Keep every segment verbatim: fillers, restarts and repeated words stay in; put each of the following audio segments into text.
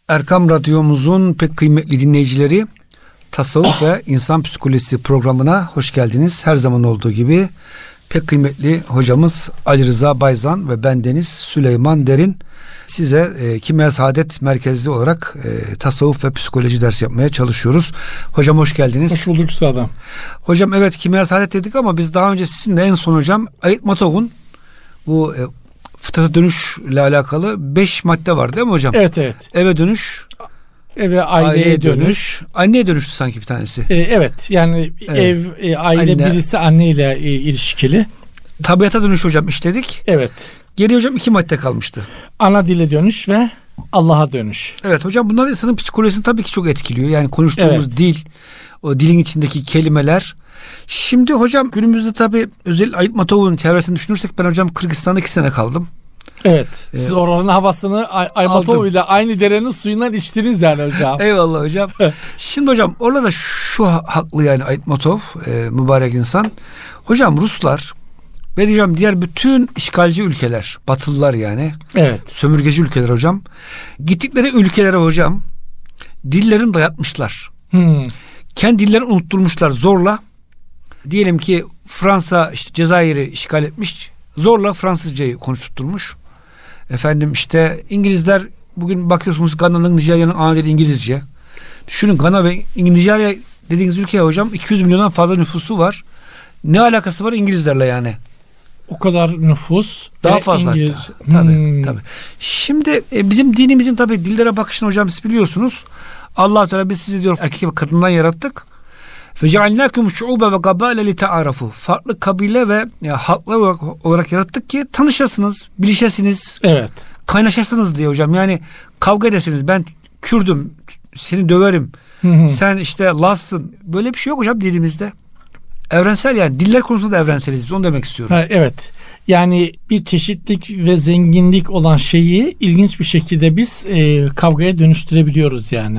Erkam Radyomuzun pek kıymetli dinleyicileri, Tasavvuf ve İnsan Psikolojisi programına hoş geldiniz. Her zaman olduğu gibi pek kıymetli hocamız Ali Rıza Bayzan ve bendeniz Süleyman Derin size e, Kimya Saadet merkezli olarak e, tasavvuf ve psikoloji dersi yapmaya çalışıyoruz. Hocam hoş geldiniz. Hoş bulduk üstadım. Hocam evet Kimya Saadet dedik ama biz daha önce sizinle en son hocam Aytmatov'un bu e, fıtrata dönüşle alakalı beş madde var değil mi hocam? Evet evet. Eve dönüş, eve aileye, aileye dönüş. dönüş. Anneye dönüştü sanki bir tanesi. Ee, evet yani evet. ev, e, aile anne. Birisi anneyle e, ilişkili. Tabiata dönüş hocam işledik. Evet. Geriye hocam iki madde kalmıştı. Ana dile dönüş ve Allah'a dönüş. Evet hocam bunlar insanın psikolojisini tabii ki çok etkiliyor. Yani konuştuğumuz evet. dil, o dilin içindeki kelimeler. Şimdi hocam günümüzde tabii özel Aytmatov'un çevresini düşünürsek ben hocam Kırgızistan'da iki sene kaldım. Evet. Siz ee, oranın havasını Aytmatov ile aynı derenin suyundan içtiniz yani hocam. Eyvallah hocam. Şimdi hocam orada da şu haklı yani Aytmatov e, mübarek insan. Hocam Ruslar ve diyeceğim diğer bütün işgalci ülkeler, Batılılar yani. Evet. Sömürgeci ülkeler hocam. Gittikleri ülkelere hocam dillerini dayatmışlar. Hmm. Kendi dillerini unutturmuşlar zorla. Diyelim ki Fransa işte Cezayir'i işgal etmiş. Zorla Fransızcayı konuşturmuş. Efendim işte İngilizler bugün bakıyorsunuz Gana'nın, Nijerya'nın ana dili İngilizce. Düşünün Gana ve Nijerya dediğiniz ülke hocam iki yüz milyondan fazla nüfusu var. Ne alakası var İngilizlerle yani? O kadar nüfus daha fazla. İngiliz... Tabii, hmm. tabii. Şimdi e, bizim dinimizin tabii dillere bakışını hocam siz biliyorsunuz. Allah Teala biz sizi diyor erkek ve kadından yarattık. Ve cealnâkum şu'ûbe ve gabâle li te'ârafû. Farklı kabile ve ya, halklar olarak, olarak yarattık ki tanışasınız, bilişesiniz. Evet. Kaynaşasınız diye hocam. Yani kavga edesiniz. Ben Kürdüm, seni döverim. Hı hı. Sen işte Lassın. Böyle bir şey yok hocam dilimizde. Evrensel yani. Diller konusunda da evrenseliz biz. Onu demek istiyorum. Ha, evet. Yani bir çeşitlilik ve zenginlik olan şeyi ilginç bir şekilde biz e, kavgaya dönüştürebiliyoruz yani.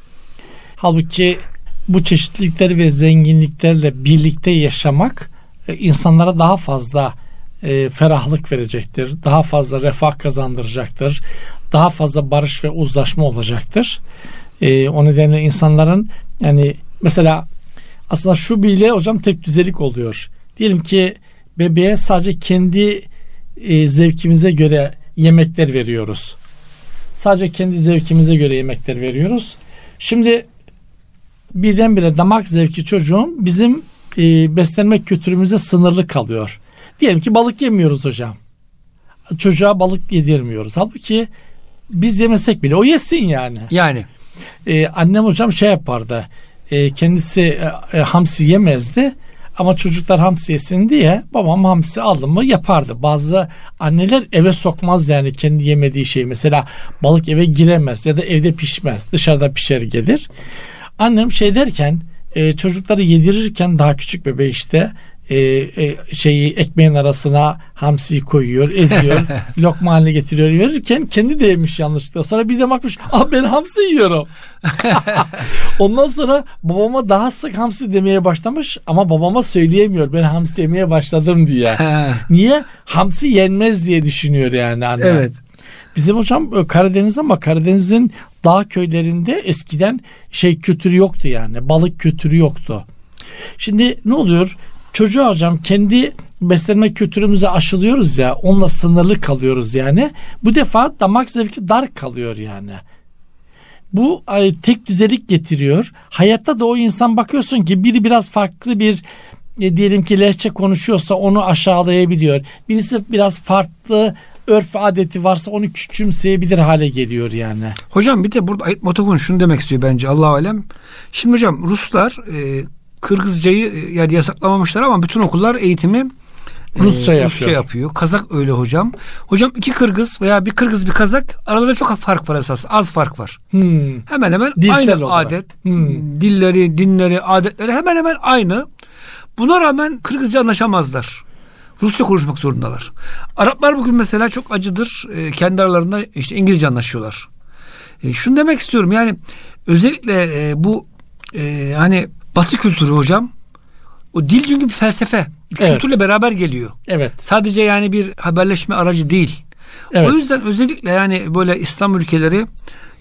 Halbuki bu çeşitlilikler ve zenginliklerle birlikte yaşamak e, insanlara daha fazla e, ferahlık verecektir. Daha fazla refah kazandıracaktır. Daha fazla barış ve uzlaşma olacaktır. E, o nedenle insanların yani mesela aslında şu bile hocam tek düzelik oluyor. Diyelim ki bebeğe sadece kendi e, zevkimize göre yemekler veriyoruz. Sadece kendi zevkimize göre yemekler veriyoruz. Şimdi birdenbire damak zevki çocuğun bizim e, beslenme kültürümüze sınırlı kalıyor. Diyelim ki balık yemiyoruz hocam. Çocuğa balık yedirmiyoruz. Halbuki biz yemesek bile o yesin yani. Yani. E, annem hocam şey yapardı. E, kendisi e, e, hamsi yemezdi. Ama çocuklar hamsi yesin diye babam hamsi aldı mı yapardı. Bazı anneler eve sokmaz yani kendi yemediği şeyi. Mesela balık eve giremez ya da evde pişmez. Dışarıda pişer gelir. Annem şey derken e, çocukları yedirirken daha küçük bebe işte e, e, şeyi ekmeğin arasına hamsiyi koyuyor, eziyor, lokma haline getiriyor verirken kendi de yemiş yanlışlıkla. Sonra bir de bakmış ah ben hamsi yiyorum. Ondan sonra babama daha sık hamsi demeye başlamış ama babama söyleyemiyor ben hamsi yemeye başladım diye. Niye? Hamsi yenmez diye düşünüyor yani anne. Evet. Bizim hocam Karadeniz ama Karadeniz'in dağ köylerinde eskiden şey kültürü yoktu yani. Balık kültürü yoktu. Şimdi ne oluyor? Çocuğa hocam kendi beslenme kültürümüze aşılıyoruz ya. Onunla sınırlı kalıyoruz yani. Bu defa damak zevki dar kalıyor yani. Bu ay, tek düzelik getiriyor. Hayatta da o insan bakıyorsun ki biri biraz farklı bir e, diyelim ki lehçe konuşuyorsa onu aşağılayabiliyor. Birisi biraz farklı örf adeti varsa onu küçümseyebilir hale geliyor yani. Hocam bir de burada Aytmatov'un şunu demek istiyor bence Allah alem. Şimdi hocam Ruslar e, Kırgızcayı e, yani yasaklamamışlar ama bütün okullar eğitimi e, Rusça yapıyor. Rusça yapıyor. Kazak öyle hocam. Hocam iki Kırgız veya bir Kırgız bir Kazak aralarında çok fark var esas. Az fark var. Hmm. Hemen hemen Dilsel aynı olarak. adet. Hmm. Dilleri, dinleri, adetleri hemen hemen aynı. Buna rağmen Kırgızca anlaşamazlar. Rusça konuşmak zorundalar. Araplar bugün mesela çok acıdır. E, kendi aralarında işte İngilizce anlaşıyorlar. E, şunu demek istiyorum yani özellikle e, bu e, hani Batı kültürü hocam o dil çünkü bir felsefe. Evet. Kültürle beraber geliyor. Evet. Sadece yani bir haberleşme aracı değil. Evet. O yüzden özellikle yani böyle İslam ülkeleri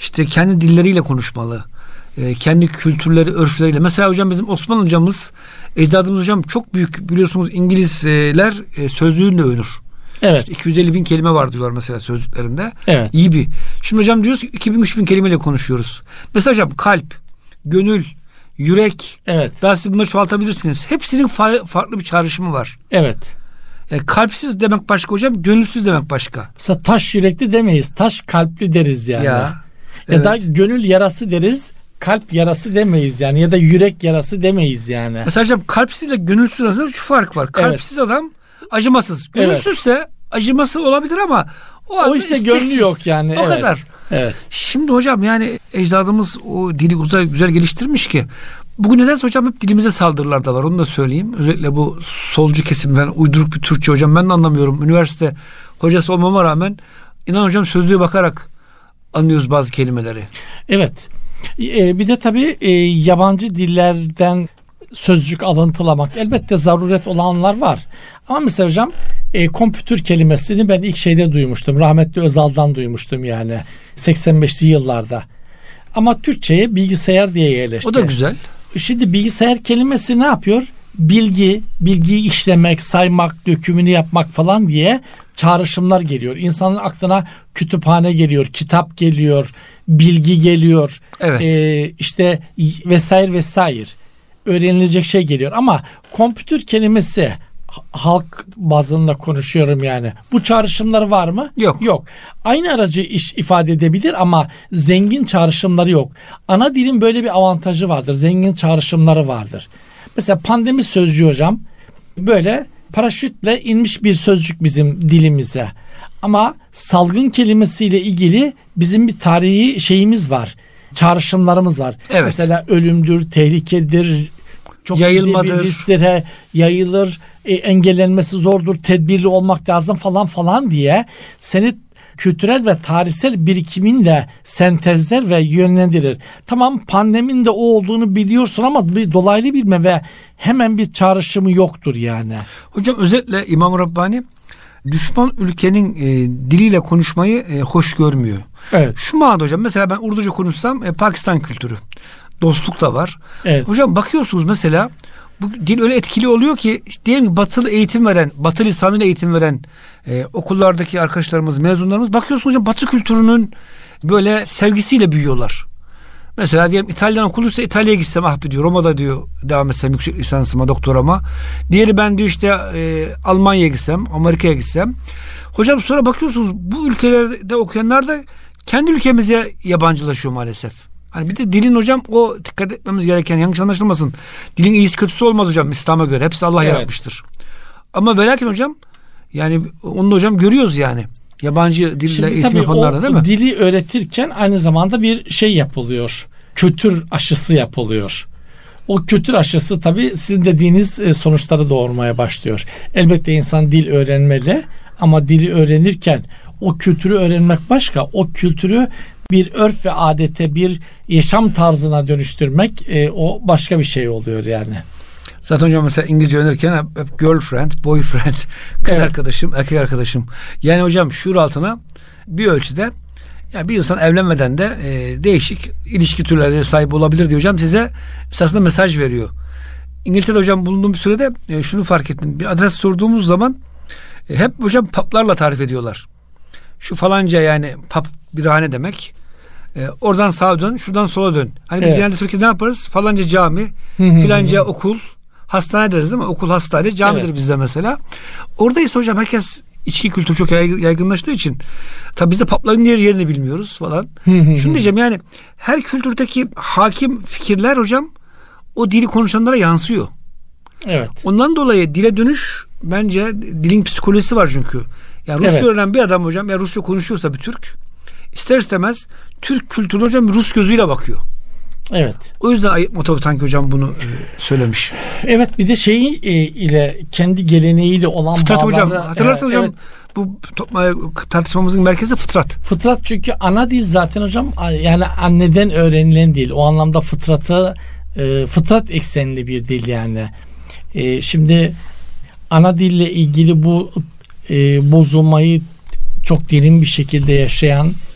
işte kendi dilleriyle konuşmalı. E, kendi kültürleri, örfleriyle. Mesela hocam bizim Osmanlıcamız, ecdadımız hocam çok büyük, biliyorsunuz İngilizler e, sözlüğünle övünür. Evet. İşte iki yüz elli bin kelime var diyorlar mesela sözlüklerinde. Evet. İyi bir. Şimdi hocam diyoruz ki iki bin üç bin kelimeyle konuşuyoruz. Mesela hocam kalp, gönül, yürek. Evet. Daha siz bunları çoğaltabilirsiniz. Hepsinin fa- farklı bir çağrışımı var. Evet. Yani kalpsiz demek başka hocam, gönülsüz demek başka. Mesela taş yürekli demeyiz. Taş kalpli deriz yani. Ya, ya evet. da gönül yarası deriz. Kalp yarası demeyiz yani. Ya da yürek yarası demeyiz yani. Mesela hocam kalpsizle gönülsüz arasında şu fark var. Kalpsiz evet. adam acımasız. Gönülsüzse evet. acıması olabilir ama o, o işte isteksiz. Gönlü yok yani. O evet. kadar. Evet. Şimdi hocam yani ecdadımız o dili güzel, güzel geliştirmiş ki bugün nedense hocam hep dilimize saldırılar da var. Onu da söyleyeyim. Özellikle bu solcu kesim, ben uyduruk bir Türkçe hocam ben de anlamıyorum. Üniversite hocası olmama rağmen inan hocam sözlüğe bakarak anlıyoruz bazı kelimeleri. Evet. Ee, bir de tabii e, yabancı dillerden sözcük alıntılamak elbette zaruret olanlar var. Ama mesela hocam e, kompütür kelimesini ben ilk şeyde duymuştum. Rahmetli Özal'dan duymuştum yani seksen beşli yıllarda. Ama Türkçe'ye bilgisayar diye yerleşti. O da güzel. Şimdi bilgisayar kelimesi ne yapıyor? Bilgi, bilgiyi işlemek, saymak, dökümünü yapmak falan diye çağrışımlar geliyor. İnsanın aklına kütüphane geliyor, kitap geliyor, bilgi geliyor. Evet. Ee, işte vesaire vesaire öğrenilecek şey geliyor. Ama kompütür kelimesi halk bazında konuşuyorum yani. Bu çağrışımları var mı? Yok. Yok. Aynı aracı iş ifade edebilir ama zengin çağrışımları yok. Ana dilin böyle bir avantajı vardır. Zengin çağrışımları vardır. Mesela pandemi sözcüğü hocam böyle paraşütle inmiş bir sözcük bizim dilimize. Ama salgın kelimesiyle ilgili bizim bir tarihi şeyimiz var. Çağrışımlarımız var. Evet. Mesela ölümdür, tehlikedir, çok yayılmadır, risktir, yayılır, e, engellenmesi zordur, tedbirli olmak lazım falan falan diye seni kültürel ve tarihsel birikiminle sentezler ve yönlendirir. Tamam pandeminin de o olduğunu biliyorsun ama bir dolaylı bilme ve hemen bir çağrışımı yoktur yani. Hocam özetle İmam Rabbani düşman ülkenin e, diliyle konuşmayı e, hoş görmüyor. Evet. Şu manada hocam mesela ben Urduca konuşsam e, Pakistan kültürü. Dostluk da var. Evet. Hocam bakıyorsunuz mesela bu dil öyle etkili oluyor ki işte diyelim ki batılı eğitim veren, batı lisanıyla eğitim veren e, okullardaki arkadaşlarımız, mezunlarımız bakıyorsunuz hocam batı kültürünün böyle sevgisiyle büyüyorlar. Mesela diyelim İtalyan okuluysa İtalya'ya gitsem ah diyor, Roma'da diyor devam etsem yüksek lisansıma, doktorama. Diğeri ben diyor işte e, Almanya'ya gitsem, Amerika'ya gitsem. Hocam sonra bakıyorsunuz bu ülkelerde okuyanlar da kendi ülkemize yabancılaşıyor maalesef. Hani bir de dilin hocam o dikkat etmemiz gereken, yanlış anlaşılmasın. Dilin iyisi kötüsü olmaz hocam İslam'a göre. Hepsi Allah evet. yaratmıştır. Ama ve lakin hocam yani onu da hocam görüyoruz yani. Yabancı dille Şimdi eğitim yapanlarda değil mi? Dili öğretirken aynı zamanda bir şey yapılıyor. Kültür aşısı yapılıyor. O kültür aşısı tabii sizin dediğiniz sonuçları doğurmaya başlıyor. Elbette insan dil öğrenmeli ama dili öğrenirken o kültürü öğrenmek başka. O kültürü bir örf ve adete, bir yaşam tarzına dönüştürmek e, o başka bir şey oluyor yani. Zaten hocam mesela İngilizce öğrenirken hep, hep girlfriend, boyfriend, kız evet. arkadaşım, erkek arkadaşım. Yani hocam şuur altına bir ölçüde yani bir insan evlenmeden de e, değişik ilişki türleri sahip olabilir diye hocam size esasında mesaj veriyor. İngiltere'de hocam bulunduğum bir sürede e, şunu fark ettim. Bir adres sorduğumuz zaman e, hep hocam pub'larla tarif ediyorlar. Şu falanca yani pub birahane demek. E, oradan sağa dön, şuradan sola dön. Hani biz evet. genelde Türkiye'de ne yaparız? Falanca cami, filanca okul, hastane deriz değil mi? Okul, hastane, camidir evet. bizde mesela. Orada ise hocam herkes içki kültürü çok yaygınlaştığı için tabii biz de pubların yer yerini bilmiyoruz falan. Şunu diyeceğim yani her kültürdeki hakim fikirler hocam o dili konuşanlara yansıyor. Evet. Ondan dolayı dile dönüş bence dilin psikolojisi var çünkü. Yani Rusça evet. öğrenen bir adam hocam ya Rusça konuşuyorsa bir Türk ister istemez Türk kültürüne hocam Rus gözüyle bakıyor. Evet. O yüzden Ayıp Motor Tanki hocam bunu e, söylemiş. Evet bir de şeyi e, ile kendi geleneğiyle olan fıtrat bağları. hocam. Hatırlarsanız evet, hocam evet. bu topma, tartışmamızın merkezi fıtrat. Fıtrat çünkü ana dil zaten hocam yani anneden öğrenilen dil. O anlamda fıtratı e, fıtrat eksenli bir dil yani. E, şimdi ana dille ilgili bu e, bozulmayı çok derin bir şekilde yaşayan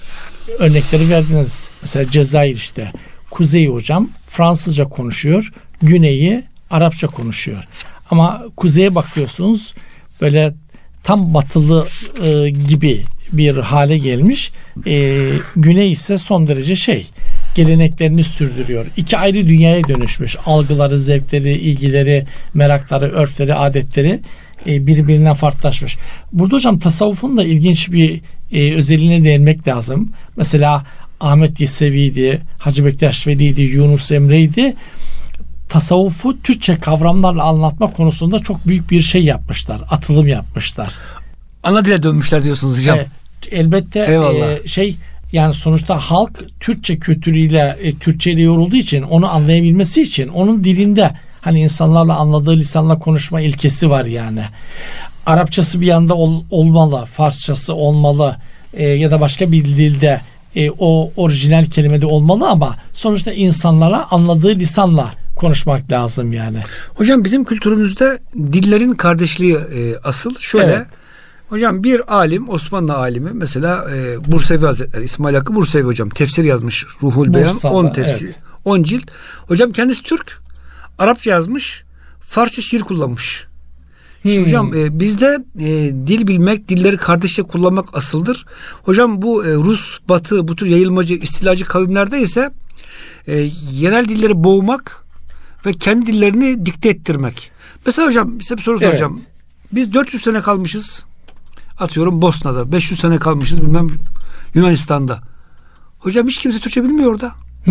örnekleri verdiniz. Mesela Cezayir işte. Kuzeyi hocam Fransızca konuşuyor. Güneyi Arapça konuşuyor. Ama kuzeye bakıyorsunuz böyle tam batılı e, gibi bir hale gelmiş. E, güney ise son derece şey, geleneklerini sürdürüyor. İki ayrı dünyaya dönüşmüş. Algıları, zevkleri, ilgileri, merakları, örfleri, adetleri e, birbirinden farklılaşmış. Burada hocam tasavvufun da ilginç bir e, özelliğine değinmek lazım. Mesela Ahmet Yesevi'ydi, Hacı Bektaş Veli'ydi, Yunus Emre'ydi. Tasavvufu Türkçe kavramlarla anlatma konusunda çok büyük bir şey yapmışlar. Atılım yapmışlar. Ana dile dönmüşler diyorsunuz hocam. E, elbette e, şey yani sonuçta halk Türkçe kültürüyle, e, Türkçe ile yorulduğu için onu anlayabilmesi için onun dilinde hani insanlarla anladığı lisanla konuşma ilkesi var yani. Arapçası bir yanda ol, olmalı, Farsçası olmalı e, ya da başka bir dilde e, o orijinal kelimede olmalı ama sonuçta insanlara anladığı lisanla konuşmak lazım yani. Hocam bizim kültürümüzde dillerin kardeşliği e, asıl. Şöyle evet. Hocam bir alim, Osmanlı alimi mesela e, Bursevi Hazretleri, İsmail Hakkı Bursevi hocam tefsir yazmış. Ruhul Beyan on tefsir, on evet. cilt. Hocam kendisi Türk, Arapça yazmış, Farsça şiir kullanmış. Hmm. Şimdi hocam e, bizde e, dil bilmek, dilleri kardeşçe kullanmak asıldır. Hocam bu e, Rus, Batı, bu tür yayılmacı, istilacı kavimlerde ise e, yerel dilleri boğmak ve kendi dillerini dikte ettirmek. Mesela hocam size bir soru evet. soracağım. Biz dört yüz sene kalmışız. Atıyorum Bosna'da. beş yüz sene kalmışız bilmem Yunanistan'da. Hocam hiç kimse Türkçe bilmiyor orada.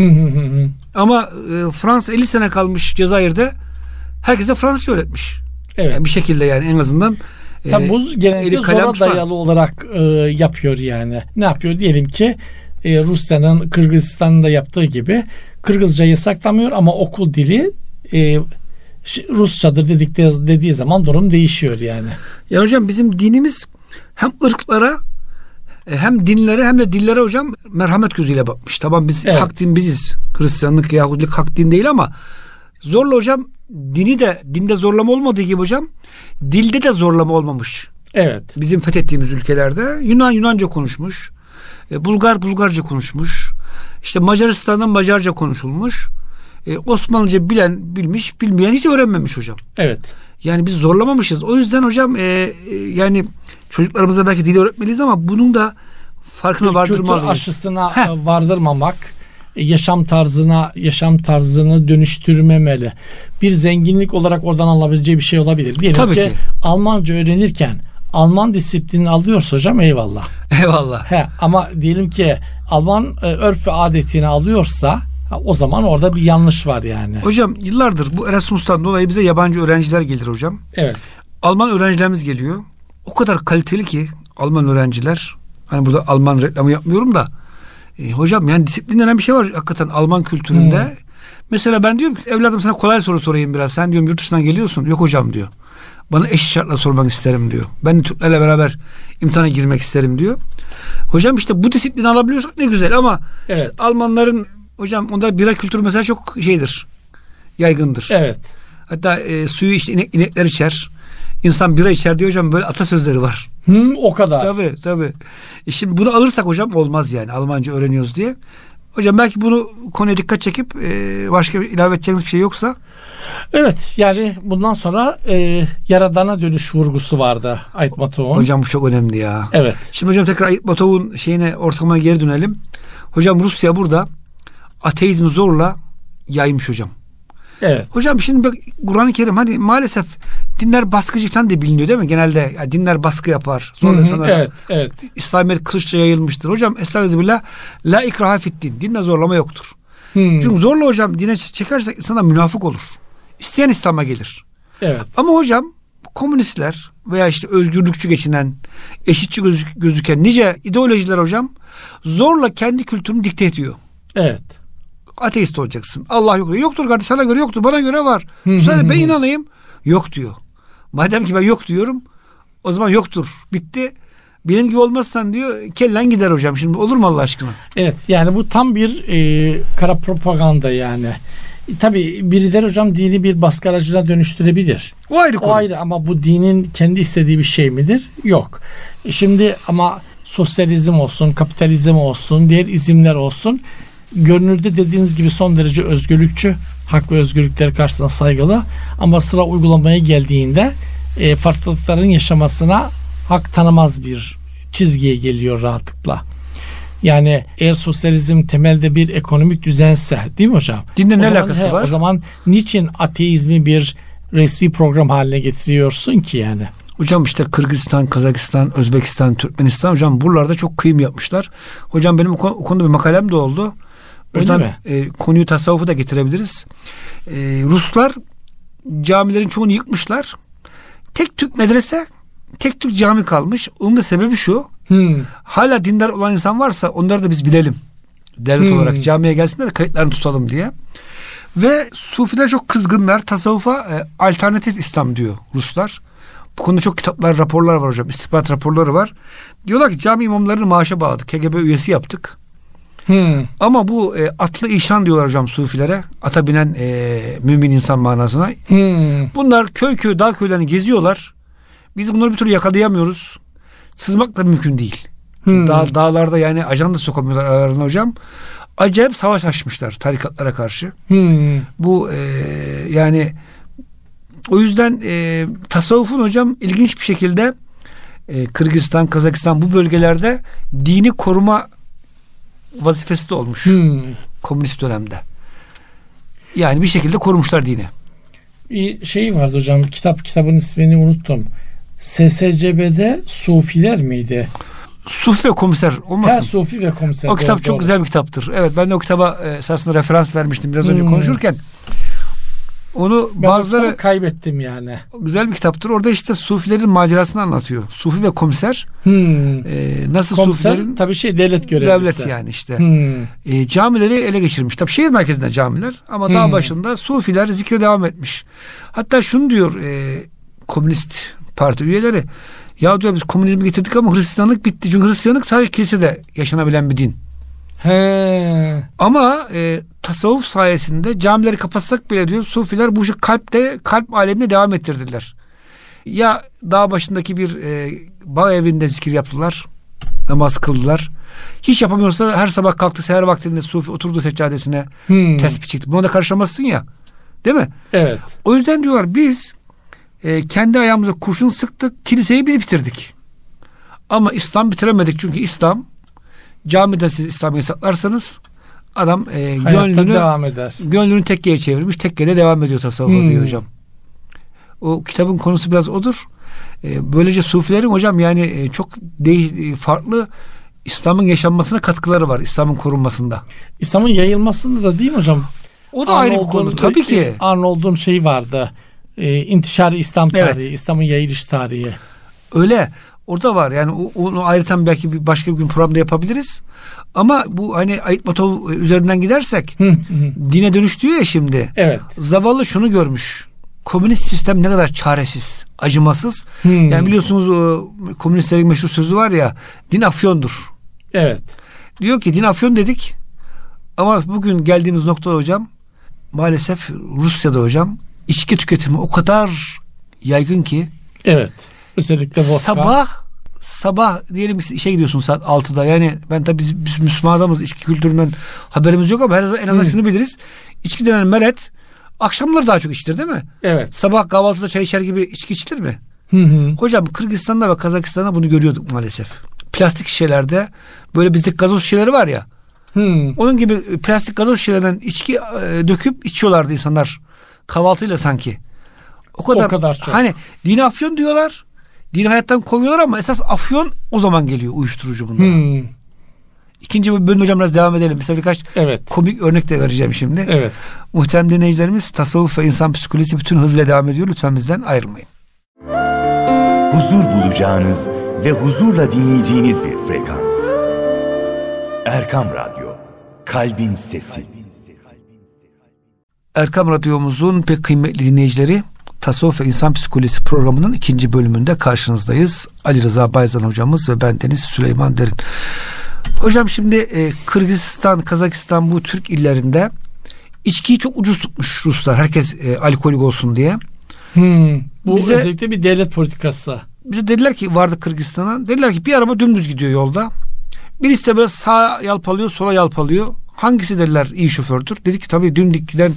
Ama e, Fransa elli sene kalmış Cezayir'de. Herkese Fransızca öğretmiş. Evet. Yani bir şekilde yani en azından e, tabii bu genellikle zora tutar. Dayalı olarak e, yapıyor yani. Ne yapıyor? Diyelim ki e, Rusya'nın Kırgızistan'ın da yaptığı gibi Kırgızca yasaklamıyor ama okul dili e, Rusçadır dedik dediği zaman durum değişiyor yani. Ya hocam bizim dinimiz hem ırklara hem dinlere hem de dillere hocam merhamet gözüyle bakmış. Tamam biz evet. hak din biziz. Hristiyanlık, Yahudilik hak din değil ama zorla hocam dini de dinde zorlama olmadığı gibi hocam dilde de zorlama olmamış. Evet. Bizim fethettiğimiz ülkelerde Yunan Yunanca konuşmuş. Bulgar Bulgarca konuşmuş. İşte Macaristan'da Macarca konuşulmuş. Ee, Osmanlıca bilen bilmiş, bilmeyen hiç öğrenmemiş hocam. Evet. Yani biz zorlamamışız. O yüzden hocam e, e, yani çocuklarımıza belki dili öğretmeliyiz ama bunun da farkına vardırmalıyız. Kültür aşısına Heh. vardırmamak, yaşam tarzına, yaşam tarzını dönüştürmemeli. Bir zenginlik olarak oradan alabileceği bir şey olabilir. Diyelim Tabii ki, ki Almanca öğrenirken Alman disiplinini alıyorsa hocam eyvallah. Eyvallah. He, ama diyelim ki Alman e, örf ve adetini alıyorsa o zaman orada bir yanlış var yani. Hocam yıllardır bu Erasmus'tan dolayı bize yabancı öğrenciler gelir hocam. Evet. Alman öğrencilerimiz geliyor. O kadar kaliteli ki Alman öğrenciler. Hani burada Alman reklamı yapmıyorum da. E, hocam yani disiplin denen bir şey var hakikaten Alman kültüründe. Hmm. Mesela ben diyorum ki evladım sana kolay soru sorayım biraz. Sen diyorum yurt dışından geliyorsun. Yok hocam diyor. Bana eşit şartla sormak isterim diyor. Ben de Türklerle beraber imtihana girmek isterim diyor. Hocam işte bu disiplini alabiliyorsak ne güzel ama evet. işte Almanların hocam onda bira kültürü mesela çok şeydir. Yaygındır. Evet. Hatta e, suyu işte inek, inekler içer. İnsan bira içer diye hocam böyle atasözleri var. Hmm, o kadar. Tabii tabii. E şimdi bunu alırsak hocam olmaz yani Almanca öğreniyoruz diye. Hocam belki bunu konuya dikkat çekip e, başka bir ilave edeceğiniz bir şey yoksa. Evet yani bundan sonra e, yaradana dönüş vurgusu vardı Aytmatov'un. Hocam bu çok önemli ya. Evet. Şimdi hocam tekrar Aytmatov'un şeyine ortamına geri dönelim. Hocam Rusya burada ateizmi zorla yaymış hocam. Evet. Hocam şimdi bak Kur'an-ı Kerim hani maalesef dinler baskıcı falan da biliniyor değil mi? Genelde yani dinler baskı yapar. Sonra insanlar evet, evet. İslamiyet kılıçça yayılmıştır. Hocam estağfirullah la ikraha fiddin. Dinde zorlama yoktur. Hmm. Çünkü zorla hocam dine çekersek insana münafık olur. İsteyen İslam'a gelir. Evet. Ama hocam komünistler veya işte özgürlükçü geçinen, eşitçi gözük, gözüken nice ideolojiler hocam zorla kendi kültürünü dikte ediyor. Evet. Ateist olacaksın. Allah yok diyor. Yoktur kardeş sana göre yoktur. Bana göre var. Bu sefer ben inanayım. Yok diyor. Madem ki ben yok diyorum o zaman yoktur. Bitti. Benim gibi olmazsan diyor kellen gider hocam. Şimdi olur mu Allah aşkına? Evet yani bu tam bir e, kara propaganda yani. E, tabii birileri hocam dini bir baskı aracına dönüştürebilir. O ayrı konu. O ayrı ama bu dinin kendi istediği bir şey midir? Yok. E, şimdi ama sosyalizm olsun, kapitalizm olsun, diğer izimler olsun, görünürde dediğiniz gibi son derece özgürlükçü, hak ve özgürlükleri karşısında saygılı, ama sıra uygulamaya geldiğinde e, farklılıkların yaşamasına hak tanımaz bir çizgiye geliyor rahatlıkla. Yani eğer sosyalizm temelde bir ekonomik düzense, değil mi hocam? Dinle ne zaman, alakası he, var? O zaman niçin ateizmi bir resmi program haline getiriyorsun ki yani? Hocam işte Kırgızistan, Kazakistan, Özbekistan, Türkmenistan hocam buralarda çok kıyım yapmışlar. Hocam benim o konuda bir makalem de oldu. Buradan e, konuyu tasavvufu da getirebiliriz. E, Ruslar camilerin çoğunu yıkmışlar. Tek tük medrese, tek tük cami kalmış. Onun da sebebi şu. Hmm. Hala dindar olan insan varsa onları da biz bilelim. Devlet hmm. olarak camiye gelsinler de kayıtlarını tutalım diye. Ve Sufiler çok kızgınlar. Tasavvufa e, alternatif İslam diyor Ruslar. Bu konuda çok kitaplar, raporlar var hocam. İstihbarat raporları var. Diyorlar ki cami imamlarını maaşa bağladık. K G B üyesi yaptık. Hmm. Ama bu e, atlı işan diyorlar hocam Sufilere. Ata binen e, mümin insan manasına. Hmm. Bunlar köy köy dağ köylerini geziyorlar. Biz bunları bir türlü yakalayamıyoruz. Sızmak da mümkün değil. Hmm. Dağ, dağlarda yani ajan da sokamıyorlar aralarına hocam. Acayip savaş açmışlar tarikatlara karşı. Hmm. Bu e, yani o yüzden e, tasavvufun hocam ilginç bir şekilde e, Kırgızistan, Kazakistan bu bölgelerde dini koruma vazifesi de olmuş. Hmm. Komünist dönemde. Yani bir şekilde korumuşlar dini. Bir şey vardı hocam, kitap kitabın ismini unuttum. S S C B'de Sufiler miydi? Sufi ve Komiser olmasın? Ha, Sufi ve Komiser. O kitap doğru, çok doğru. güzel bir kitaptır. Evet, ben de o kitaba e, esasında referans vermiştim biraz önce hmm. konuşurken. Onu ben bazıları kaybettim yani. Güzel bir kitaptır. Orada işte Sufilerin macerasını anlatıyor. Sufi ve Komiser. Hmm. E, nasıl Komiser, Sufilerin tabii şey devlet görevlisi. Devlet yani işte. Hmm. E, camileri ele geçirmiş. Tabii şehir merkezinde camiler ama hmm. dağ başında Sufiler zikre devam etmiş. Hatta şunu diyor e, Komünist Parti üyeleri. Ya diyor biz komünizmi getirdik ama Hristiyanlık bitti. Çünkü Hristiyanlık sadece kilisede yaşanabilen bir din. He. Ama e, tasavvuf sayesinde camileri kapatsak bile diyor Sufiler bu işi kalpte, kalp alemine devam ettirdiler. Ya dağ başındaki bir e, bağ evinde zikir yaptılar. Namaz kıldılar. Hiç yapamıyorsa her sabah kalktı seher vaktinde Sufi oturdu seccadesine hmm. tesbih çekti. Buna da karışamazsın ya. Değil mi? Evet. O yüzden diyorlar biz e, kendi ayağımıza kurşun sıktık. Kiliseyi biz bitirdik. Ama İslam bitiremedik. Çünkü İslam camiden siz İslam'ı yasaklarsanız adam e, gönlünü devam eder. Gönlünü tekkeye çevirmiş. Tekkede devam ediyor tasavvufa hmm. diyor hocam. O kitabın konusu biraz odur. E, böylece Sufilerin hocam yani e, çok de, farklı İslam'ın yaşanmasına katkıları var. İslam'ın korunmasında. İslam'ın yayılmasında da değil mi hocam? O da ayrı bir konu. Tabii ki. Arnold'un şeyi vardı. E, İntişar-ı İslam tarihi. Evet. İslam'ın yayılış tarihi. Öyle. Orada var. Yani onu ayrıca belki bir başka bir gün programda yapabiliriz. Ama bu hani Ayitmatov üzerinden gidersek dine dönüş diyor ya şimdi. Evet. Zavallı şunu görmüş. Komünist sistem ne kadar çaresiz, acımasız. Hmm. Yani biliyorsunuz o komünistlerin meşhur sözü var ya, din afyondur. Evet. Diyor ki din afyon dedik. Ama bugün geldiğimiz noktada hocam maalesef Rusya'da hocam içki tüketimi o kadar yaygın ki. Evet. Özellikle vodka. Sabah sabah diyelim işe gidiyorsun saat altıda. Yani ben tabii biz, biz Müslüman adamız, içki kültüründen haberimiz yok ama en azından, en azından hmm. şunu biliriz. İçki denen meret akşamları daha çok içilir değil mi? Evet. Sabah kahvaltıda çay içer gibi içki içilir mi? Hı hı. Hocam Kırgızistan'da ve Kazakistan'da bunu görüyorduk maalesef. Plastik şişelerde böyle bizdeki gazoz şişeleri var ya. Hmm. Onun gibi plastik gazoz şişelerden içki e, döküp içiyorlardı insanlar. Kahvaltıyla sanki. O kadar, o kadar çok. Hani dini afyon diyorlar. Dini hayattan kovuyorlar ama esas afyon o zaman geliyor uyuşturucu bunlara. Hmm. İkinci bir bölüm hocam biraz devam edelim. Mesela birkaç evet. komik örnek de vereceğim şimdi. Evet. Muhterem dinleyicilerimiz, tasavvuf ve insan psikolojisi bütün hızıyla devam ediyor. Lütfen bizden ayrılmayın. Huzur bulacağınız ve huzurla dinleyeceğiniz bir frekans. Erkam Radyo, Kalbin Sesi. Erkam Radyomuzun pek kıymetli dinleyicileri, Tasavvuf ve İnsan Psikolojisi programının ikinci bölümünde karşınızdayız. Ali Rıza Bayzan hocamız ve bendeniz Süleyman Derin. Hocam şimdi e, Kırgızistan, Kazakistan bu Türk illerinde içkiyi çok ucuz tutmuş Ruslar. Herkes e, alkolik olsun diye. Hmm, bu Bize, özellikle bir devlet politikası. Bize dediler ki vardı Kırgızistan'a. Dediler ki bir araba dümdüz gidiyor yolda. Birisi de böyle sağa yalpalıyor, sola yalpalıyor. Hangisi dediler iyi şofördür? Dedik ki tabii dümdüz giden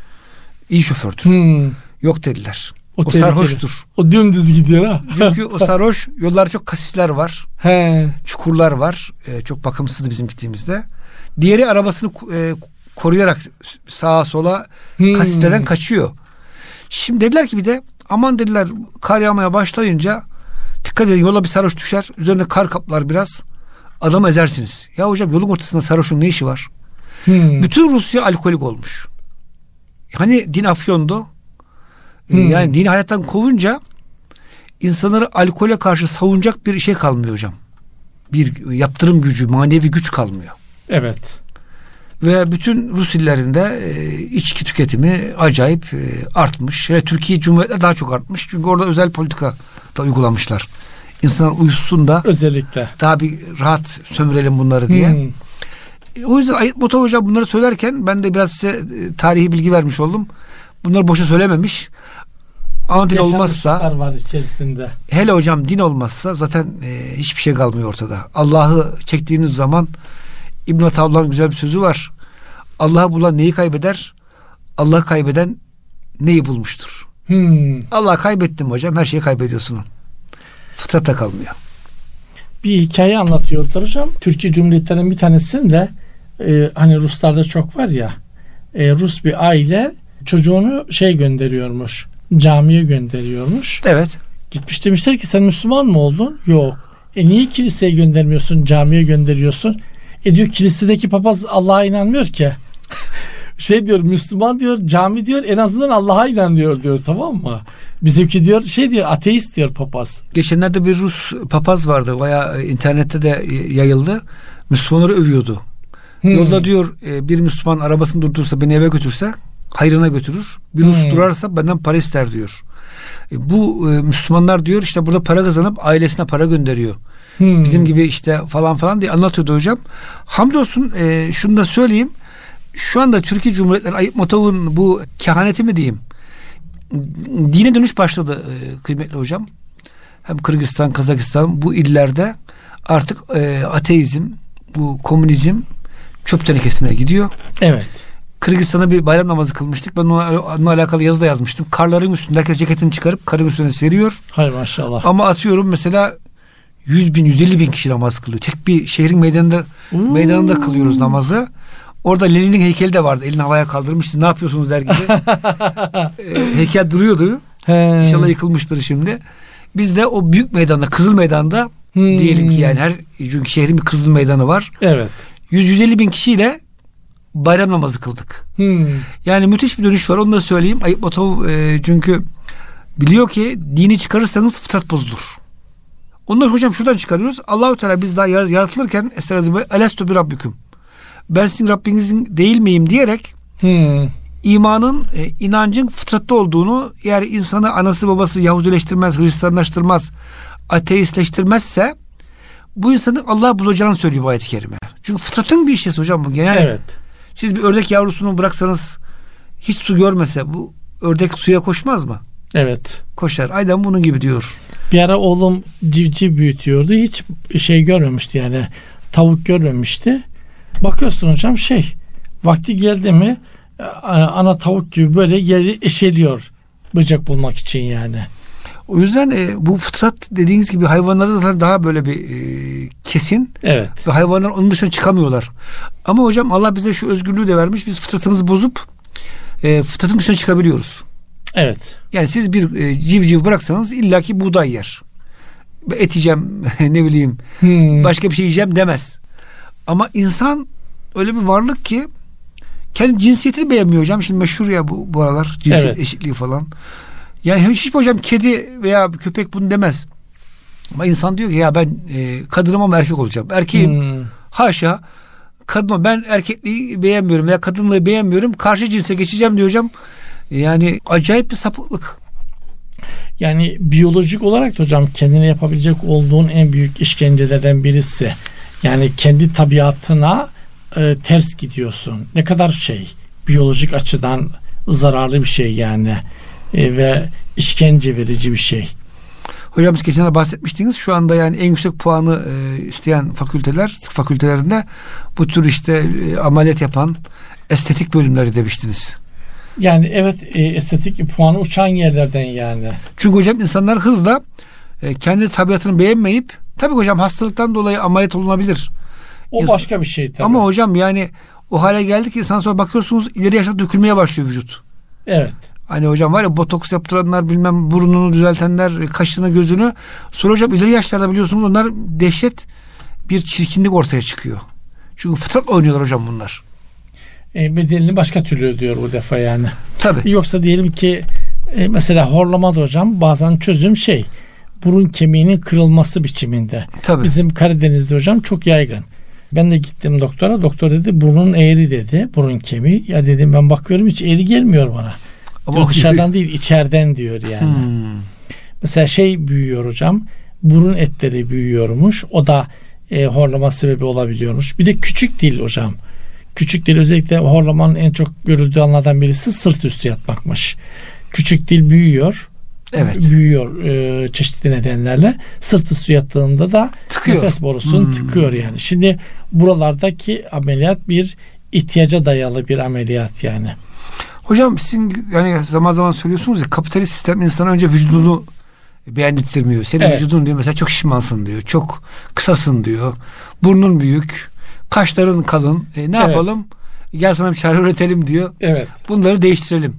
iyi şofördür. Hmm. Yok dediler. O, o sarhoştur. O dümdüz gidiyor ha. Çünkü o sarhoş, yollarda çok kasisler var. He. Çukurlar var. Ee, çok bakımsızdı bizim gittiğimizde. Diğeri arabasını e, koruyarak sağa sola hmm. kasislerden kaçıyor. Şimdi dediler ki bir de aman dediler kar yağmaya başlayınca dikkat edin yola bir sarhoş düşer. Üzerine kar kaplar biraz. Adamı ezersiniz. Ya hocam yolun ortasında sarhoşun ne işi var? Hmm. Bütün Rusya alkolik olmuş. Hani din afyondu. Hmm. Yani dini hayattan kovunca insanları alkole karşı savunacak bir şey kalmıyor hocam. Bir yaptırım gücü, manevi güç kalmıyor. Evet. Ve bütün Rus illerinde e, içki tüketimi acayip e, artmış. Yani Türkiye Cumhuriyetleri daha çok artmış. Çünkü orada özel politika da uygulamışlar. İnsanlar uyusun da özellikle daha bir rahat sömürelim bunları diye. Hmm. E, o yüzden Ayıp Motov Hocam bunları söylerken ben de biraz size e, tarihi bilgi vermiş oldum. Bunları boşa söylememiş. Ama din olmazsa var içerisinde. Hele hocam din olmazsa zaten e, hiçbir şey kalmıyor ortada. Allah'ı çektiğiniz zaman İbn Ataüllah'ın güzel bir sözü var. Allah'ı bulan neyi kaybeder? Allah'ı kaybeden neyi bulmuştur? Hmm. Allah'ı kaybettin hocam her şeyi kaybediyorsun. Fıtratta kalmıyor. Bir hikaye anlatıyorlar hocam. Türkiye Cumhuriyetleri'nin bir tanesinde e, hani Ruslarda çok var ya e, Rus bir aile çocuğunu şey gönderiyormuş. Camiye gönderiyormuş. Evet. Gitmiş demişler ki sen Müslüman mı oldun? Yok. E niye kiliseye göndermiyorsun? Camiye gönderiyorsun? E diyor kilisedeki papaz Allah'a inanmıyor ki. Şey diyor Müslüman diyor cami diyor en azından Allah'a inanıyor diyor tamam mı? Bizimki diyor şey diyor ateist diyor papaz. Geçenlerde bir Rus papaz vardı bayağı internette de yayıldı. Müslümanları övüyordu. Hmm. Yolda diyor bir Müslüman arabasını durdursa beni eve götürse hayrına götürür. Bir Rus hmm. durarsa benden para ister diyor. E, bu e, Müslümanlar diyor işte burada para kazanıp ailesine para gönderiyor. Hmm. Bizim gibi işte falan falan diye anlatıyordu hocam. Hamdolsun e, şunu da söyleyeyim. Şu anda Türkiye Cumhuriyetleri Ayıp Motov'un bu kehaneti mi diyeyim? Dine dönüş başladı e, kıymetli hocam. Hem Kırgızistan, Kazakistan bu illerde artık e, ateizm, bu komünizm çöp tenekesine gidiyor. Evet. Kırgızistan'da bir bayram namazı kılmıştık. Ben onunla, onunla alakalı yazı da yazmıştım. Karların üstünde herkes ceketini çıkarıp karın üstüne seriyor. Hay maşallah. Ama atıyorum mesela yüz bin, yüz elli bin kişi namaz kılıyor. Tek bir şehrin meydanında hmm. meydanında kılıyoruz namazı. Orada Lenin'in heykeli de vardı. Elini havaya kaldırmış. Siz ne yapıyorsunuz der gibi. e, heykel duruyordu. He. İnşallah yıkılmıştır şimdi. Biz de o büyük meydanda, Kızıl Meydan'da hmm. diyelim ki yani her çünkü şehrin bir Kızıl Meydanı var. Evet. yüz yüz elli bin kişiyle bayram namazı kıldık. Hmm. Yani müthiş bir dönüş var. Onu da söyleyeyim. Ayıp Motov e, çünkü biliyor ki dini çıkarırsanız fıtrat bozulur. Ondan hocam şuradan çıkarıyoruz. Allahu Teala biz daha yaratılırken Estağfirullah Elestu bi Rabbiküm. Ben sizin Rabbinizin değil miyim diyerek hmm. imanın, e, inancın fıtratta olduğunu eğer insanı anası babası Yahudileştirmez, Hristiyanlaştırmaz, ateistleştirmezse bu insanın Allah'ı bulacağını söylüyor bu ayet-i kerime. Çünkü fıtratın bir işesi hocam bu. Yani evet. Siz bir ördek yavrusunu bıraksanız hiç su görmese bu ördek suya koşmaz mı? Evet. Koşar. Aynen bunun gibi diyor. Bir ara oğlum civciv büyütüyordu. Hiç şey görmemişti yani. Tavuk görmemişti. Bakıyorsun hocam şey vakti geldi mi ana tavuk gibi böyle yeri eşeliyor böcek bulmak için yani. O yüzden e, bu fıtrat dediğiniz gibi hayvanlarda da daha böyle bir e, kesin. Evet. Ve hayvanlar onun dışına çıkamıyorlar. Ama hocam Allah bize şu özgürlüğü de vermiş. Biz fıtratımızı bozup e, fıtratın dışına çıkabiliyoruz. Evet. Yani siz bir e, civciv bıraksanız illaki buğday yer. Et yiyeceğim ne bileyim hmm. başka bir şey yiyeceğim demez. Ama insan öyle bir varlık ki kendi cinsiyetini beğenmiyor hocam. Şimdi meşhur ya bu, bu aralar cinsiyet evet. eşitliği falan. Yani hiç hocam kedi veya köpek bunu demez. Ama insan diyor ki ya ben e, kadınım ama erkek olacağım. Erkeğim hmm. haşa kadınım ben erkekliği beğenmiyorum veya kadınlığı beğenmiyorum. Karşı cinse geçeceğim diyor hocam. Yani acayip bir sapıklık. Yani biyolojik olarak da hocam kendine yapabilecek olduğun en büyük işkencelerden birisi. Yani kendi tabiatına e, ters gidiyorsun. Ne kadar şey biyolojik açıdan zararlı bir şey yani e, ve işkence verici bir şey. Hocam siz geçen de bahsetmiştiniz. Şu anda yani en yüksek puanı e, isteyen fakülteler, fakültelerinde bu tür işte e, ameliyat yapan estetik bölümleri demiştiniz. Yani evet, e, estetik puanı uçan yerlerden yani. Çünkü hocam insanlar hızla e, kendi tabiatını beğenmeyip, tabii hocam hastalıktan dolayı ameliyat olunabilir. O İnsan, başka bir şey tabii. Ama hocam yani o hale geldik ki insan sonra bakıyorsunuz ileri yaşta dökülmeye başlıyor vücut. Evet. Hani hocam var ya botoks yaptıranlar, bilmem burnunu düzeltenler, kaşını gözünü. Sonra hocam ileri yaşlarda biliyorsunuz onlar dehşet bir çirkinlik ortaya çıkıyor. Çünkü fıtrat oynuyorlar hocam bunlar. E, bedelini başka türlü ödüyor bu defa yani. Tabii. Yoksa diyelim ki e, mesela horlama da hocam bazen çözüm şey, burun kemiğinin kırılması biçiminde. Tabii. Bizim Karadeniz'de hocam çok yaygın. Ben de gittim doktora. Doktor dedi burnun eğri dedi. Burun kemiği. Ya dedim ben bakıyorum hiç eğri gelmiyor bana. Ama dışarıdan değil içeriden diyor yani. Hmm. Mesela şey büyüyor hocam. Burun etleri büyüyormuş. O da e, horlama sebebi olabiliyormuş. Bir de küçük dil hocam. Küçük dil özellikle horlamanın en çok görüldüğü anlardan birisi sırt üstü yatmakmış. Küçük dil büyüyor. Evet. Büyüyor e, çeşitli nedenlerle. Sırt üstü yattığında da tıkıyor. Nefes borusunu hmm. tıkıyor yani. Şimdi buralardaki ameliyat bir ihtiyaca dayalı bir ameliyat yani. Hocam sizin yani zaman zaman söylüyorsunuz ya, kapitalist sistem insana önce vücudunu beğendirtmiyor. Senin evet. vücudun diyor mesela çok şişmansın diyor. Çok kısasın diyor. Burnun büyük. Kaşların kalın. E, ne evet. yapalım? Gel sana bir çare üretelim diyor. Evet. Bunları değiştirelim.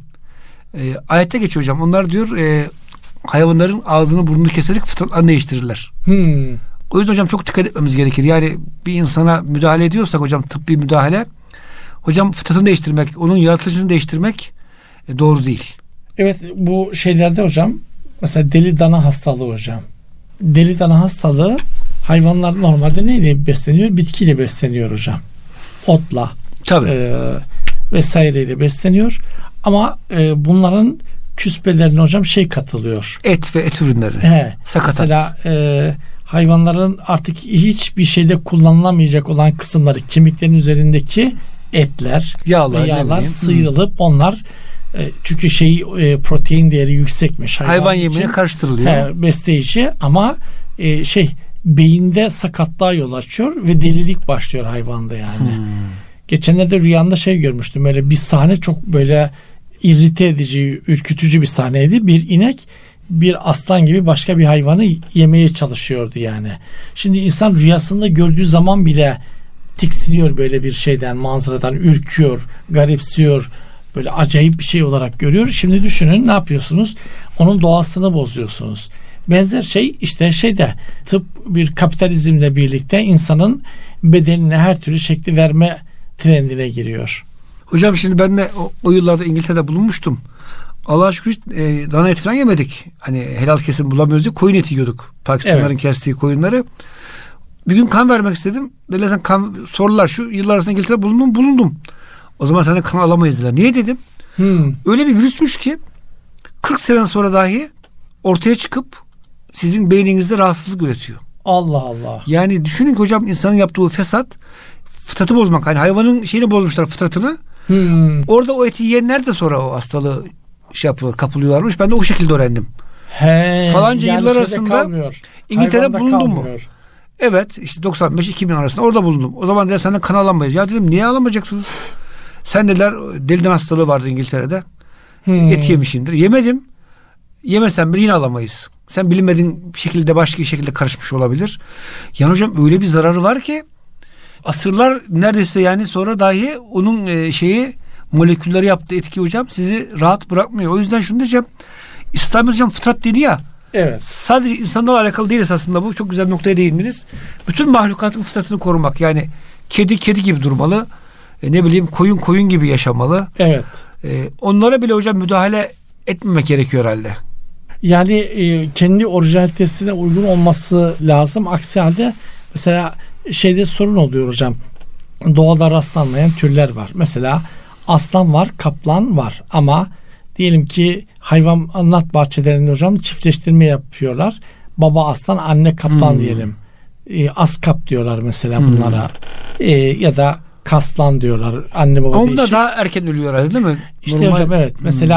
E, ayette geçiyor hocam. Onlar diyor e, hayvanların ağzını burnunu keserek fıtratlarını değiştirirler. Hmm. O yüzden hocam çok dikkat etmemiz gerekir. Yani bir insana müdahale ediyorsak hocam, tıbbi müdahale, hocam fıtratını değiştirmek, onun yaratılışını değiştirmek e, doğru değil. Evet, bu şeylerde hocam mesela deli dana hastalığı hocam. Deli dana hastalığı hayvanlar normalde neyle besleniyor? Bitkiyle besleniyor hocam. Otla. Tabii. E, vesaireyle besleniyor. Ama e, bunların küspelerine hocam şey katılıyor. Et ve et ürünleri. He. Sakatat. Mesela e, hayvanların artık hiçbir şeyde kullanılamayacak olan kısımları, kemiklerin üzerindeki etler, yağlar, yağlar sıyrılıp hmm. onlar e, çünkü şey e, protein değeri yüksekmiş. Hayvan, hayvan yemine karıştırılıyor. He, besleyici ama e, şey beyinde sakatlığa yol açıyor ve delilik başlıyor hayvanda yani. Hmm. Geçenlerde rüyamda şey görmüştüm. Böyle bir sahne çok böyle irrite edici, ürkütücü bir sahneydi. Bir inek bir aslan gibi başka bir hayvanı yemeye çalışıyordu yani. Şimdi insan rüyasında gördüğü zaman bile tiksiniyor böyle bir şeyden, manzaradan, ürküyor, garipsiyor. Böyle acayip bir şey olarak görüyor. Şimdi düşünün ne yapıyorsunuz? Onun doğasını bozuyorsunuz. Benzer şey işte şeyde tıp bir kapitalizmle birlikte insanın bedenine her türlü şekli verme trendine giriyor. Hocam şimdi ben de o, o yıllarda İngiltere'de bulunmuştum. Allah'a şükür e, dana eti falan yemedik. Hani helal kesim bulamıyoruz diye koyun eti yiyorduk. Pakistanlıların evet. kestiği koyunları. Bir gün kan vermek istedim. Dediler kan sorular şu yıllar arasında İngiltere'de bulundum bulundum. O zaman sana kan alamayız dediler. Niye dedim? Hmm. Öyle bir virüsmüş ki kırk sene sonra dahi ortaya çıkıp sizin beyninizde rahatsızlık üretiyor. Allah Allah. Yani düşünün ki hocam insanın yaptığı fesat fıtratı bozmak. Hani hayvanın şeyini bozmuşlar fıtratını. Hmm. Orada o eti yiyenler de sonra o hastalığı şey yapıyorlar, kapılıyorlarmış. Ben de o şekilde öğrendim. He, falanca yani yıllar arasında İngiltere'de bulundum mu? Evet, işte doksan beş iki bin arasında orada bulundum. O zaman dediler senden kan alamayız. Ya dedim niye alamayacaksınız? Sen dediler deliden hastalığı vardı İngiltere'de. Hmm. Et yemişindir. Yemedim. Yemesen bile yine alamayız. Sen bilinmediğin bir şekilde başka bir şekilde karışmış olabilir. Yani hocam öyle bir zararı var ki asırlar neredeyse yani sonra dahi onun e, şeyi molekülleri yaptığı etki hocam sizi rahat bırakmıyor. O yüzden şunu diyeceğim. İslam hocam fıtrat dedi ya. Evet. Sadece insanlarla alakalı değil aslında bu. Çok güzel bir noktaya değindiniz. Bütün mahlukatın fıtratını korumak. Yani kedi kedi gibi durmalı. E, ne bileyim koyun koyun gibi yaşamalı. Evet. E, onlara bile hocam müdahale etmemek gerekiyor herhalde. Yani e, kendi orijinalitesine uygun olması lazım. Aksi halde mesela şeyde sorun oluyor hocam. Doğada rastlanmayan türler var. Mesela aslan var, kaplan var ama diyelim ki hayvanat bahçelerinde hocam çiftleştirme yapıyorlar. Baba aslan, anne kaplan hmm. diyelim. E, askap diyorlar mesela bunlara. Hmm. E, ya da kaslan diyorlar. Anne baba değişik. Onda daha erken ölüyorlar değil mi? İşte Normal... hocam evet. Hmm. Mesela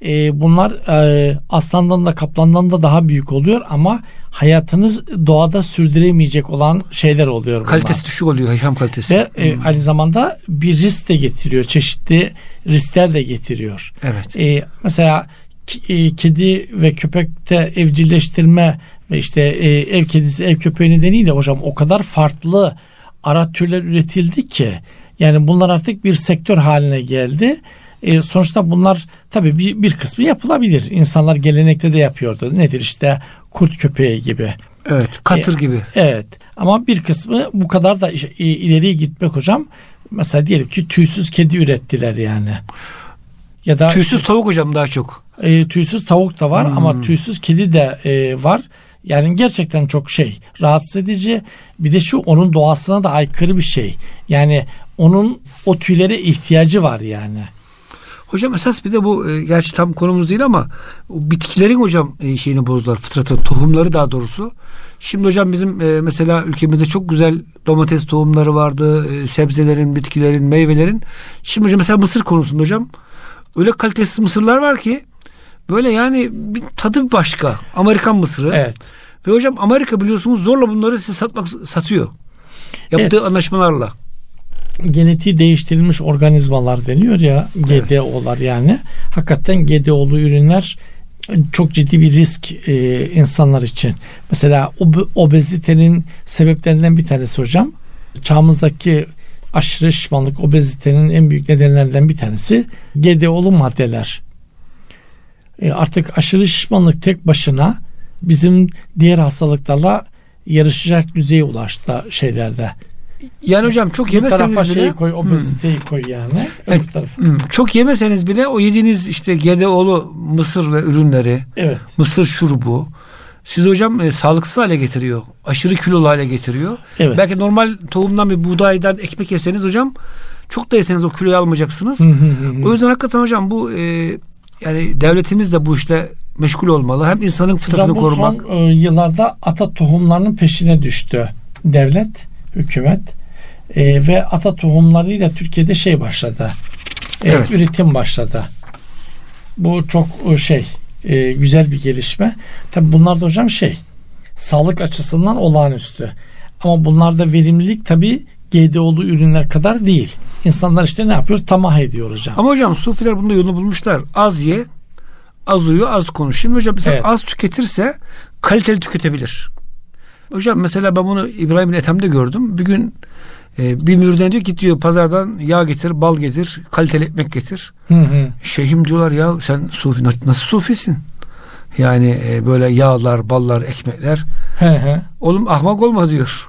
e, bunlar e, aslandan da kaplandan da daha büyük oluyor ama hayatınız doğada sürdüremeyecek olan şeyler oluyor bunlar. Kalitesi düşük oluyor, yaşam kalitesi. Ve e, aynı zamanda bir risk de getiriyor. Çeşitli riskler de getiriyor. Evet. E, mesela e, kedi ve köpekte evcilleştirme ve işte e, ev kedisi, ev köpeği nedeniyle hocam o kadar farklı ara türler üretildi ki yani bunlar artık bir sektör haline geldi. E, sonuçta bunlar tabii bir, bir kısmı yapılabilir. İnsanlar gelenekte de yapıyordu. Nedir işte kurt köpeği gibi. Evet, katır e, gibi. Evet. Ama bir kısmı bu kadar da e, ileriye gitmek hocam. Mesela diyelim ki tüysüz kedi ürettiler yani. Ya da tüysüz tavuk hocam daha çok. E, tüysüz tavuk da var hmm. ama tüysüz kedi de e, var. Yani gerçekten çok şey rahatsız edici. Bir de şu onun doğasına da aykırı bir şey. Yani onun o tüylere ihtiyacı var yani. Hocam esas bir de bu e, gerçi tam konumuz değil ama bitkilerin hocam e, şeyini bozdular, fıtratı, tohumları daha doğrusu. Şimdi hocam bizim e, mesela ülkemizde çok güzel domates tohumları vardı, e, sebzelerin, bitkilerin, meyvelerin. Şimdi hocam mesela mısır konusunda hocam öyle kalitesiz mısırlar var ki böyle yani bir tadı başka. Amerikan mısırı. Evet. Ve hocam Amerika biliyorsunuz zorla bunları size satmak satıyor. Yaptığı evet. anlaşmalarla. Genetiği değiştirilmiş organizmalar deniyor ya, G D O'lar yani. Hakikaten G D O'lu ürünler çok ciddi bir risk e, insanlar için. Mesela ob- obezitenin sebeplerinden bir tanesi hocam. Çağımızdaki aşırı şişmanlık, obezitenin en büyük nedenlerinden bir tanesi G D O'lu maddeler. E, artık aşırı şişmanlık tek başına bizim diğer hastalıklarla yarışacak düzeye ulaştı şeylerde. Yani hocam çok yemeseniz bile şeyi koy, obeziteyi hmm. koy yani. Evet, hmm. Çok yemeseniz bile o yediğiniz işte G D O'lu mısır ve ürünleri, evet. mısır şurubu sizi hocam e, sağlıksız hale getiriyor. Aşırı kilolu hale getiriyor. Evet. Belki normal tohumdan bir buğdaydan ekmek yeseniz hocam çok da yeseniz o kiloyu almayacaksınız. O yüzden hakikaten hocam bu e, yani devletimiz de bu işte meşgul olmalı. Hem insanın fıtratını korumak. Son e, yıllarda ata tohumlarının peşine düştü devlet, hükümet e, ve ata tohumlarıyla Türkiye'de şey başladı. E, evet. Üretim başladı. Bu çok e, şey e, güzel bir gelişme. Tabi bunlar da hocam şey sağlık açısından olağanüstü. Ama bunlarda verimlilik tabi G D O'lu ürünler kadar değil. İnsanlar işte ne yapıyor? Tamah ediyor hocam. Ama hocam sufiler bunda yolunu bulmuşlar. Az ye, az uyu, az konuş. Şimdi hocam mesela evet. az tüketirse kaliteli tüketebilir. Hocam mesela ben bunu İbrahim Ethem'de gördüm. Bir gün e, bir mürden diyor ki diyor pazardan yağ getir, bal getir, kaliteli ekmek getir. Hı hı. Şeyhim diyorlar ya sen sufi nasıl sufisin? Yani e, böyle yağlar, ballar, ekmekler. Hı hı. Oğlum ahmak olma diyor.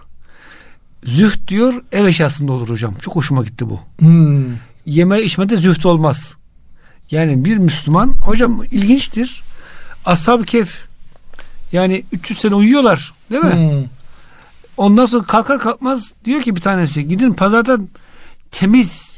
Zühd diyor ev eşyasında olur hocam. Çok hoşuma gitti bu. Hmm. Yeme içmede zühd olmaz. Yani bir Müslüman hocam ilginçtir. Ashab-ı Kehf yani üç yüz sene uyuyorlar değil mi? Hmm. Ondan sonra kalkar kalkmaz diyor ki bir tanesi gidin pazardan temiz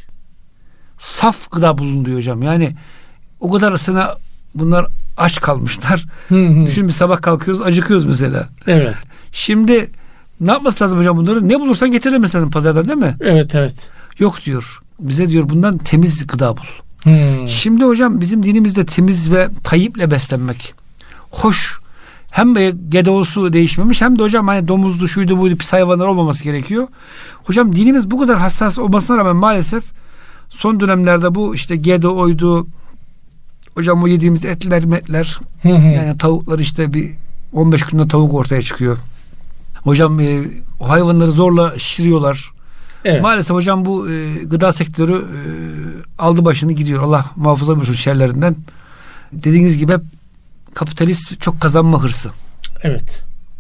saf gıda bulun diyor hocam. Yani o kadar sene bunlar aç kalmışlar. Hmm. Düşün bir sabah kalkıyoruz acıkıyoruz mesela. Evet. Şimdi ne yapması lazım hocam bunları? Ne bulursan getiremesi lazım pazardan değil mi? Evet evet. Yok diyor. Bize diyor bundan temiz gıda bul. Hmm. Şimdi hocam bizim dinimizde temiz ve tayyiple beslenmek. Hoş. Hem G D O'su değişmemiş hem de hocam hani domuzlu şuydu buydu pis hayvanlar olmaması gerekiyor. Hocam dinimiz bu kadar hassas olmasına rağmen maalesef son dönemlerde bu işte G D O'ydu. Hocam o yediğimiz etler metler hı hı. yani tavuklar işte bir on beş günde tavuk ortaya çıkıyor. Hocam e, o hayvanları zorla şişiriyorlar. Evet. Maalesef hocam bu e, gıda sektörü e, aldı başını gidiyor. Allah muhafaza buyursun şerlerinden. Dediğiniz gibi hep kapitalist çok kazanma hırsı. Evet.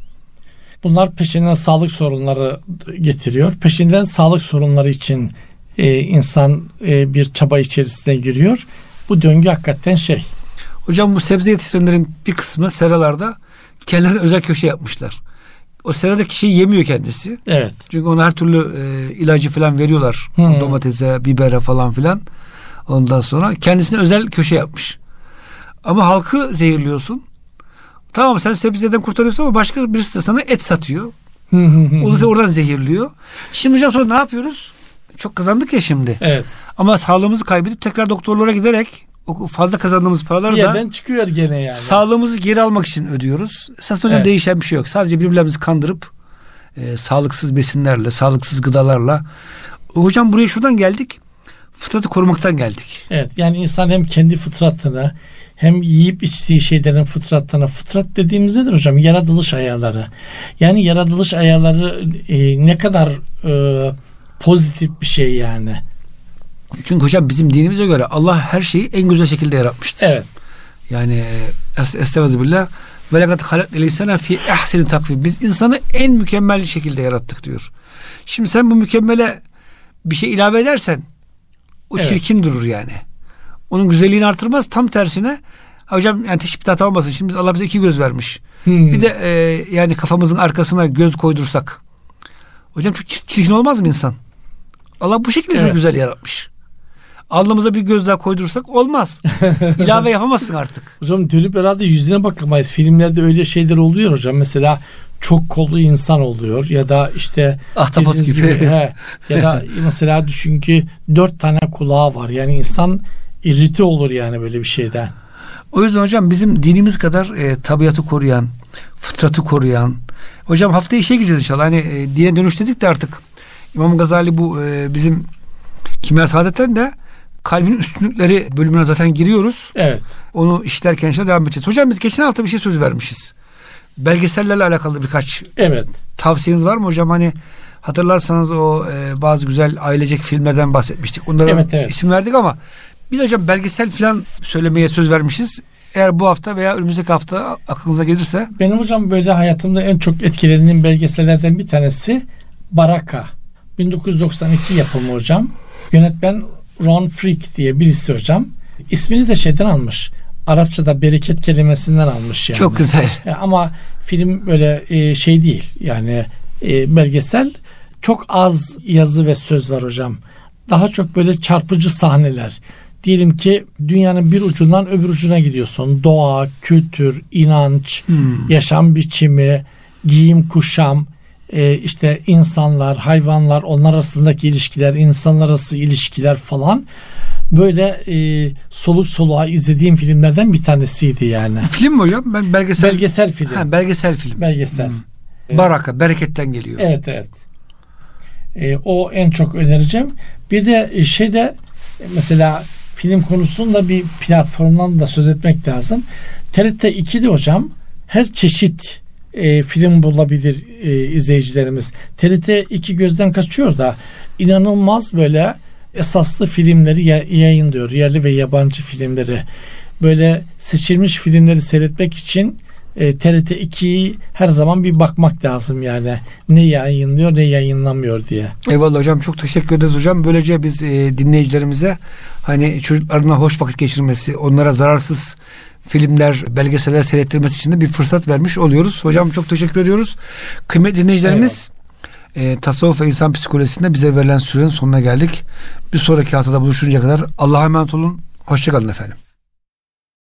Bunlar peşinden sağlık sorunları getiriyor. Peşinden sağlık sorunları için e, insan e, bir çaba içerisine giriyor. Bu döngü hakikaten şey. Hocam bu sebze yetiştirenlerin bir kısmı seralarda kendilerine özel köşe yapmışlar. O seradaki şeyi yemiyor kendisi. Evet. Çünkü ona her türlü e, ilacı falan veriyorlar. Hmm. Domatese, bibere falan filan. Ondan sonra kendisine özel köşe yapmış. Ama halkı zehirliyorsun. Tamam sen sebzeden kurtarıyorsun ama başka birisi de sana et satıyor. O da oradan zehirliyor. Şimdi hocam sonra ne yapıyoruz? Çok kazandık ya şimdi. Evet. Ama sağlığımızı kaybedip tekrar doktorlara giderek o fazla kazandığımız paraları Bir yerden da çıkıyor gene yani. sağlığımızı geri almak için ödüyoruz. Esasında hocam Evet. değişen bir şey yok. Sadece birbirlerimizi kandırıp e, sağlıksız besinlerle, sağlıksız gıdalarla. Hocam buraya şuradan geldik. Fıtratı korumaktan geldik. Evet, yani insan hem kendi fıtratını hem yiyip içtiği şeylerin fıtratını, fıtrat dediğimizde de hocam yaratılış ayarları. Yani yaratılış ayarları e, ne kadar e, pozitif bir şey yani. Çünkü hocam bizim dinimize göre Allah her şeyi en güzel şekilde yaratmıştır. Evet. Yani es- estağfirullah ve lekad halaknel insane fi ahseni takvim. Biz insanı en mükemmel şekilde yarattık diyor. Şimdi sen bu mükemmele bir şey ilave edersen o Evet. çirkin durur yani. Onun güzelliğini artırmaz. Tam tersine hocam yani teşbih hata olmasın. Şimdi biz Allah bize iki göz vermiş. Hmm. Bir de e, yani kafamızın arkasına göz koydursak. Hocam çok çir- çirkin olmaz mı insan? Allah bu şekilde Evet. güzel yaratmış. Alnımıza bir göz daha koydursak olmaz. İlave yapamazsın artık. Hocam dönüp herhalde yüzüne bakamayız. Filmlerde öyle şeyler oluyor hocam. Mesela çok kollu insan oluyor ya da işte Ahtapot dediğiniz gibi. he, ya da mesela düşün ki dört tane kulağı var. Yani insan irrite olur yani böyle bir şeyden. O yüzden hocam bizim dinimiz kadar e, tabiatı koruyan, fıtratı koruyan. Hocam haftaya işe gideceğiz inşallah. Hani e, dine dönüş dedik de artık İmam Gazali bu e, bizim Kimya Saadet'ten de kalbin üstünlükleri bölümüne zaten giriyoruz. Evet. Onu işlerken inşallah devam edeceğiz. Hocam biz geçen hafta bir şey söz vermişiz. Belgesellerle alakalı birkaç Evet. tavsiyeniz var mı hocam? Hani hatırlarsanız o e, bazı güzel ailecek filmlerden bahsetmiştik. Onlara Evet, evet. isim verdik ama biz hocam belgesel falan söylemeye söz vermişiz. Eğer bu hafta veya önümüzdeki hafta aklınıza gelirse. Benim hocam böyle hayatımda en çok etkilendiğim belgesellerden bir tanesi Baraka. bin dokuz yüz doksan iki yapımı hocam. Yönetmen Ron Frick diye birisi hocam. İsmini de şeyden almış. Arapçada bereket kelimesinden almış yani. Çok güzel. E, Ama film böyle e, şey değil. Yani e, belgesel çok az yazı ve söz var hocam. Daha çok böyle çarpıcı sahneler. Diyelim ki dünyanın bir ucundan öbür ucuna gidiyorsun. Doğa, kültür, inanç, Hmm. yaşam biçimi, giyim, kuşam, e, işte insanlar, hayvanlar, onlar arasındaki ilişkiler, insanlar arası ilişkiler falan. Böyle e, soluk soluğa izlediğim filmlerden bir tanesiydi yani. Film mi hocam? Ben belgesel. Belgesel film. Ha, belgesel film. Belgesel. Hmm. Baraka, bereketten geliyor. Evet evet. E, o en çok önereceğim. Bir de şeyde mesela film konusunda bir platformdan da söz etmek lazım. T R T ikide hocam her çeşit e, film bulabilir e, izleyicilerimiz. T R T iki gözden kaçıyor da inanılmaz böyle esaslı filmleri ya- yayınlıyor. Yerli ve yabancı filmleri. Böyle seçilmiş filmleri seyretmek için e, T R T ikiyi her zaman bir bakmak lazım yani. Ne yayınlıyor ne yayınlamıyor diye. Eyvallah hocam, çok teşekkür ederiz hocam. Böylece biz e, dinleyicilerimize hani çocuklarına hoş vakit geçirmesi, onlara zararsız filmler, belgeseller seyrettirmesi için de bir fırsat vermiş oluyoruz. Hocam çok teşekkür ediyoruz. Kıymetli dinleyicilerimiz, e, tasavvuf ve insan psikolojisinde bize verilen sürenin sonuna geldik. Bir sonraki haftada buluşuncaya kadar Allah'a emanet olun. Hoşçakalın efendim.